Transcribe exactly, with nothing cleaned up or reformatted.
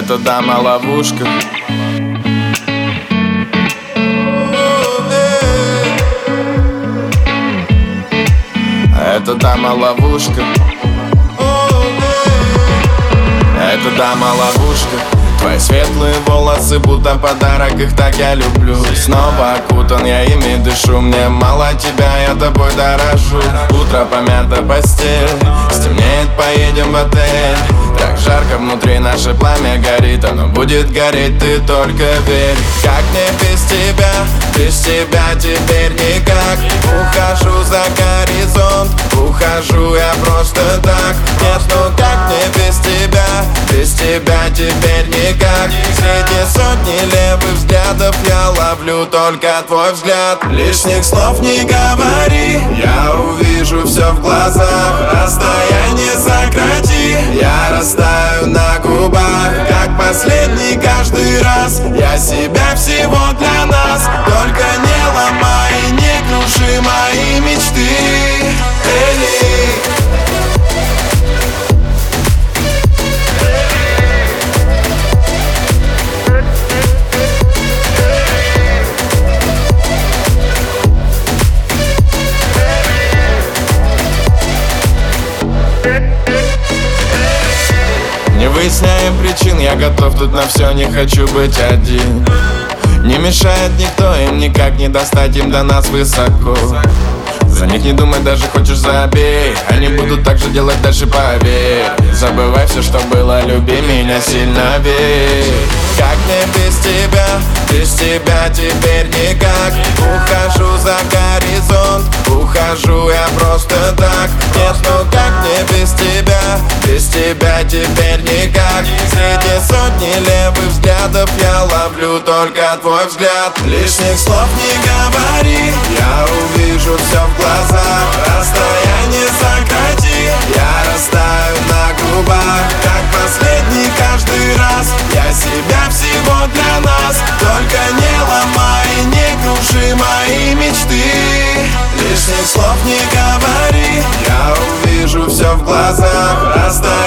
эта дама ловушка. Эта дама ловушка. Эта дама ловушка. Твои светлые волосы будто подарок, их так я люблю. Снова окутан, я ими дышу. Мне мало тебя, я тобой дорожу. Утро помята постель, стемнеет, поедем в отель. Так жарко внутри, наше пламя горит. Оно будет гореть, ты только верь. Как мне без тебя, без тебя теперь никак. Ухожу за горизонт, ухожу я просто так. Нет, ну как мне без тебя, без тебя теперь никак. Среди сотни левых взглядов я ловлю только твой взгляд. Лишних слов не говори, я увижу все в глазах. Расстояние сократи, я растаю на губах. Как последний каждый раз, я себя всего для нас. Только не ломай и не круши мои мечты, Элли. Не выясняем причин, я готов тут на все, не хочу быть один. Не мешает никто, им никак не достать, им до нас высоко. За них не думай, даже хочешь забей. Они будут так же делать дальше, поверь. Забывай все, что было, люби меня сильно, верь. Как мне без тебя, без тебя теперь никак. Ухожу за горизонт, ухожу я просто так. Нет, ну как мне без тебя, без тебя теперь никак. Среди сотни левых взглядов я ловлю только твой взгляд. Лишних слов не говори, я увижу все в глазах. Расстояние сократи, я растаю на губах. Как последний каждый раз, я себя всего для нас. Только не ломай и не круши мои мечты. Лишних слов не говори, я увижу все в глазах. Расстояние